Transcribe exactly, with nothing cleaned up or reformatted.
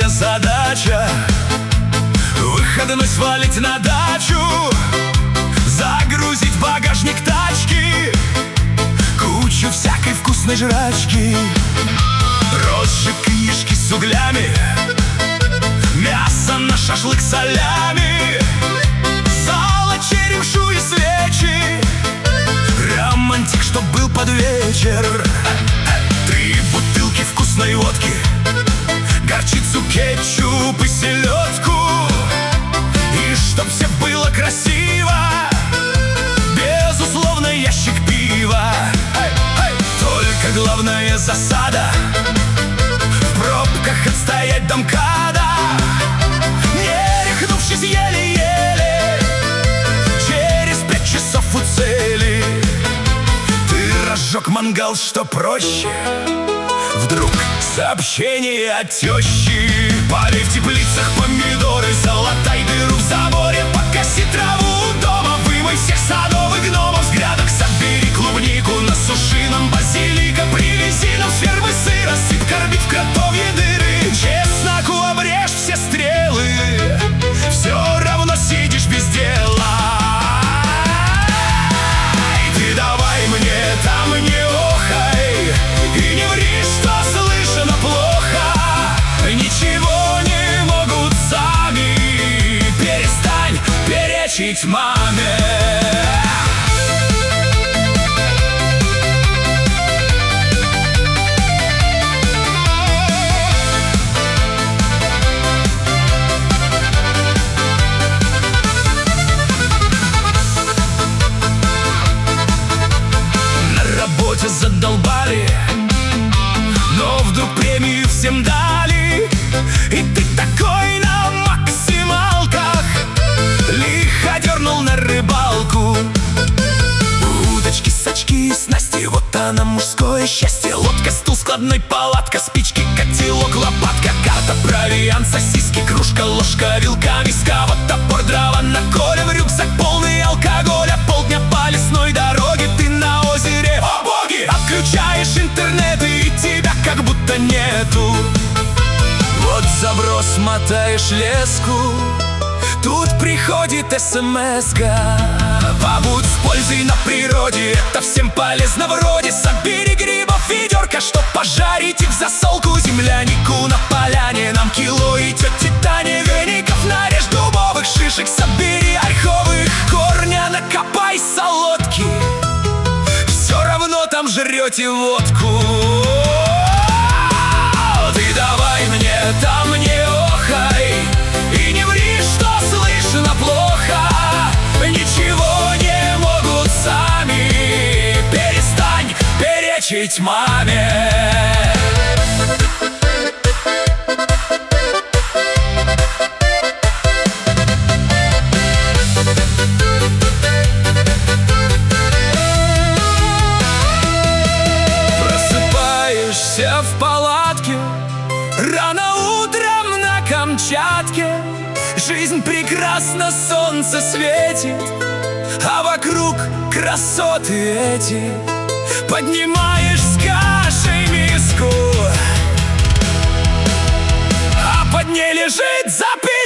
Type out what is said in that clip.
главная задача выходной свалить на дачу, загрузить в багажник тачки кучу всякой вкусной жрачки. Розжиг книжки с углями, мясо на шашлык солями, сало, черемшу и свечи, романтик, чтоб был под вечер. Три бутылки вкусной водки, горчицу, кетчуп и селедку, и чтоб все было красиво, безусловно, ящик пива. Только главная засада в пробках отстоять до МКАДа, не рехнувшись еле-еле, через пять часов у цели. Ты разжег мангал, что проще, вдруг сообщение от тещи: пали в теплицах помидоры, залатай дыру в заборе, покоси траву дома, вымой всех садовых гномов с грядок, собери клубнику, насуши нам базилика, привези нам с фермы сыр, рассыпь, корми в кротовьи дыры, чесноку обрежь все стрелы, все равно сидишь без дела. И ты давай мне там не охай, и не ври, что слышно плохо, ничего не могут сами, перестань перечить маме. Задолбали, но вдруг премию всем дали, и ты такой на максималках лихо дернул на рыбалку. Удочки, сачки, снасти, вот она мужское счастье. Лодка, стул, складной, палатка, спички, котелок, лопатка, карта, провиант, сосиски, кружка, ложка, вилка, миска, вот топор, дрова, на коле, в рюкзак полный алкоголя. Полдня по лесной дороге, ты на озере, о боги! Отключаешь интернет, и тебя как будто нету. Вот заброс, мотаешь леску, тут приходит смс-ка: побудь с пользой на природе, это всем полезно вроде. Собери грибов ведерко, чтоб пожарить их в засолку, землянику на поляне нам кило, и тете Тане веников нарежь, дубовых шишек собери, ольховых корня накопай, солодки, все равно там жрете водку. Ты давай мне там не охай, и не ври, что слышно плохо, ничего не могут сами, перестань перечить маме. Просыпаешься в палатке рано утром на Камчатке, жизнь прекрасна, солнце светит, а вокруг красоты эти. Поднимаешь с кашей миску, а под ней лежит запись.